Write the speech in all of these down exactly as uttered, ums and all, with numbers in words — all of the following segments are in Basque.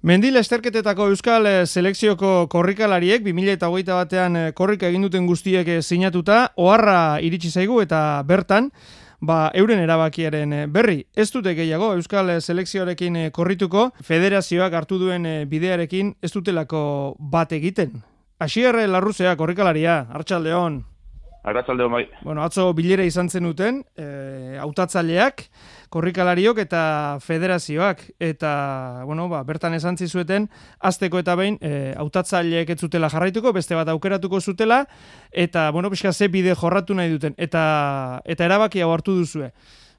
Mendi lasterketetako Euskal Selekzioko korrikalariek bi mila hogeita batean korrika egin duten guztiek sinatuta, oharra iritsi zaigu eta bertan, ba, euren erabakiaren berri. Ez dute gehiago Euskal Selekzioarekin korrituko, federazioak hartu duen bidearekin ez dutelako bat egiten. Asier Larruzea, korrikalaria, arratsaldeon. Arratsaldeon bai. Bueno, atzo bilera izan zenuten, eh, hautatzaileak, korrikalariok eta federazioak, eta, bueno, ba, bertan esan zizueten, hasteko eta behin, eh, hautatzaileek ez zutela jarraituko, beste bat aukeratuko zutela, eta, bueno, pixka ze bide jorratu nahi duten, eta, eta erabaki hau hartu duzue.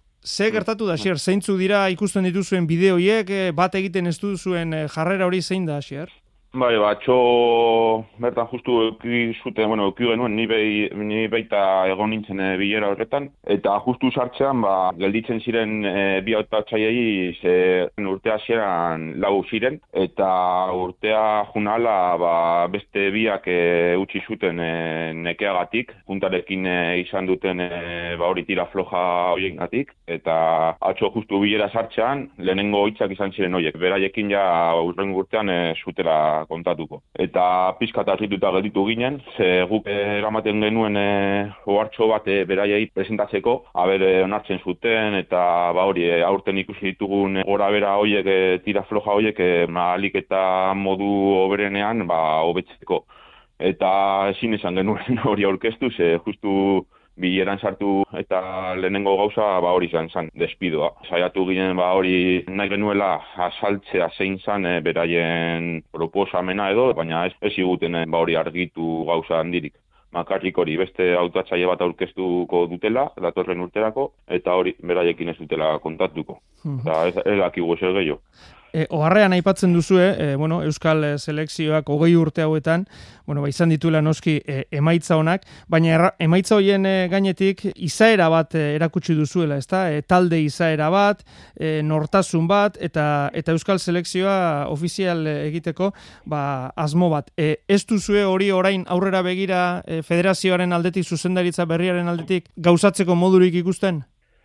Ze gertatu da, Asier? Zeintzu dira ikusten dituzuen bide horiek, bat egiten ez duzuen jarrera hori zein da, Asier? Bai, ba, atxo bertan justu euki zuten, bueno, euki genuen, ni, behi, ni baita egon nintzen e, bilera horretan, eta justu sartzean, ba, gelditzen ziren e, bi hautatzaileei ze urtea hasieran lau ziren, eta urtea junala ba, beste biak e, utzi zuten e, nekeagatik, puntarekin e, izan duten e, ba, hori tira floja horiengatik, eta atxo justu bilera sartzean, lehenengo hitzak izan ziren horiek, beraiekin ja urrengo urtean e, zutela kontatuko. Eta pizkat harrituta gelditu ginen, ze guk eramaten genuen e, ohartxo bat e, beraiei presentatzeko, aber e, onartzen zuten, eta ba hori e, aurten ikusi ditugun gora bera hoiek, e, tira floja hoiek, e, mahalik eta modu oberenean ba hobetzeko. Eta ezin esan genuen hori aurkeztu, ze justu bileran sartu eta lehenengo gauza ba hori izan zen, despidoa. Saiatu ginen ba hori nahi genuela azaltzea zein zen e, beraien proposamena edo, baina ez eziguten ba hori argitu gauza handirik. Makarrik hori beste hautatzaile bat aurkeztuko dutela, datorren urterako, eta hori beraiekin ez dutela kontatuko. Eta ez, ez dakigu zer gehiago. E, oharrean aipatzen duzue, e, bueno, Euskal Selekzioak hogei urte hauetan, bueno, ba, izan dituela noski e, emaitza honak, baina erra, emaitza hoien e, gainetik izaera bat e, erakutsi duzuela, ezta? E, talde izaera bat, e, nortasun bat, eta eta Euskal Selekzioa ofizial egiteko ba, asmo bat. E, ez duzue hori orain aurrera begira e, federazioaren aldetik, zuzendaritza berriaren aldetik gauzatzeko modurik ikusten?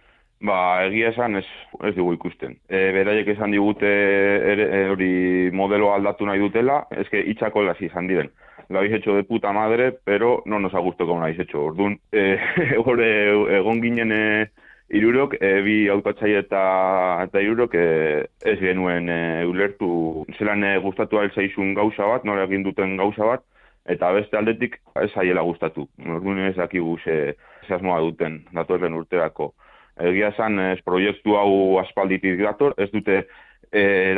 Ba, egia esan ez, ez dugu ikusten. E, beraiek esan digute hori modelo aldatu nahi dutela, eske itxako las izan diren. Lo habéis hecho de puta madre, pero no nos ha gustado como lo habéis hecho. Orduan, e, egon ginen e, irurok, e, bi hautatzaile eta, eta irurok e, ez genuen e, ulertu zelan e, gustatu zaizun gauza bat, nola egin duten gauza bat, eta beste aldetik ez aiela gustatu. Orduan ez dakigu ze, ze asmoa duten datorren urterako. Egia esan, ez proiektu hau aspalditik dator, ez dute e,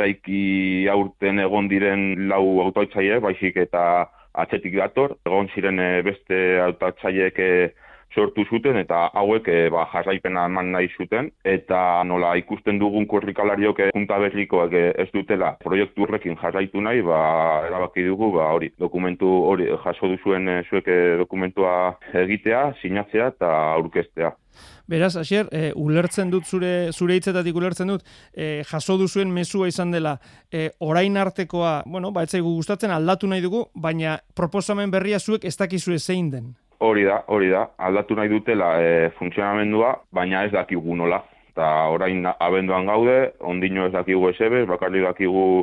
eraiki aurten egon diren lau hautatzaileek, baizik eta atzetik dator, egon ziren e, beste hautatzaileek e, sortu zuten, eta hauek e, ba, jarraipena eman nahi zuten, eta nola ikusten dugun korrikalariok e, junta berrikoak e, ez dutela proiektu horrekin jarraitu nahi, ba, erabaki dugu, ba, hori, dokumentu hori jaso duzuen e, zuek e, dokumentua egitea, sinatzea eta aurkeztea. Beraz, Asier, e, ulertzen dut zure zure hitzetatik ulertzen dut, e, jaso duzuen mezua izan dela, e, orain artekoa, bueno, ba, ez zaigu gustatzen aldatu nahi dugu, baina proposamen berria zuek ez dakizue zein den. Hori da, hori da, aldatu nahi dutela e, funtzionamendua, baina ez dakigu nola. Eta orain abenduan gaude, ondino ez dakigu esebez, bakarrik dakigu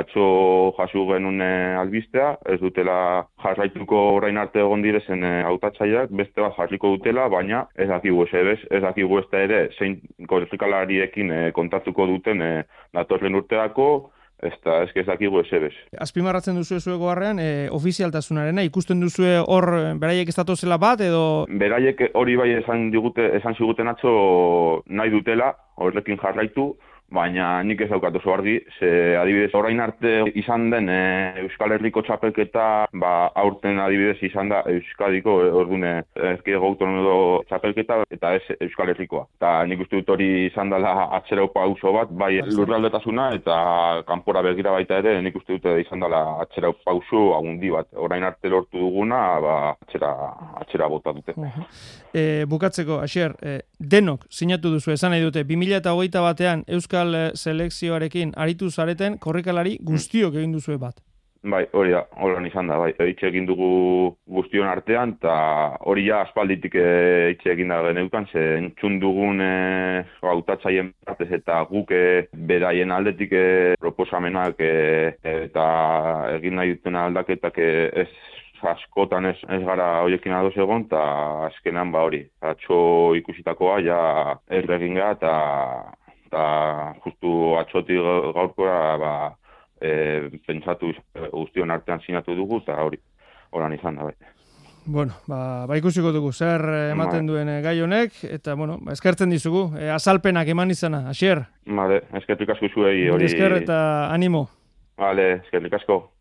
atzo jasu genuen albistea, ez dutela jarraituko orain arte egon direzen hautatzaileak, beste bat jarriko dutela, baina ez dakigu esebez, ez dakigu ez da ere zein korrikalariekin e, kontatuko duten e, datorren urterako, ez da ez, ez dakigu esebez. Azpimarratzen duzu zuego harrean, e, ofizialtasunarena, ikusten duzue hor beraiek ez datozela bat, edo... Beraiek hori bai esan, digute, esan ziguten atzo nahi dutela, horrekin jarraitu, baina nik ez daukat oso argi, ze adibidez orain arte izan den e, Euskal Herriko txapelketa, ba aurten adibidez izan da Euskadiko, ordune erkidego autonomo txapelketa eta ez Euskal Herrikoa. Eta nik uste dut hori izan dela atzera pauso bat, bai lurraldetasuna eta kanpora begira baita ere, nik uste dut izan dela atzera pauso handi bat. Orain arte lortu duguna, ba atzera, atzera bota dute. Uh-huh. E, bukatzeko, Asier, e, denok sinatu duzu esan nahi dute, bi mila hogeita batean Euskal Selekzioarekin aritu zareten korrikalari guztiok egin duzue bat. Bai, hori da, horan izan da, bai. Eitxe egin dugu guztion artean, eta hori ja aspalditik eitxe egin da geneukan, ze entzun dugun e, hautatzaien partez eta guk e, beraien aldetik e, proposamenak e, eta egin nahi duten aldaketak e, ez askotan ez, ez gara horiekin ados egon, eta azkenan ba hori, atxo ikusitakoa ja erregin gara, eta, eta justu atxotik gaurkora ba, E, pentsatu guztion artean sinatu dugu, eta hori, horan izan da, bai. Bueno, ba, ba ikusiko dugu, zer ematen duen gai honek, eta, bueno, ba, eskertzen dizugu, e, azalpenak eman izana, Asier. Vale, eskerrik asko zuei hori. Esker eta animo. Vale, eskerrik asko.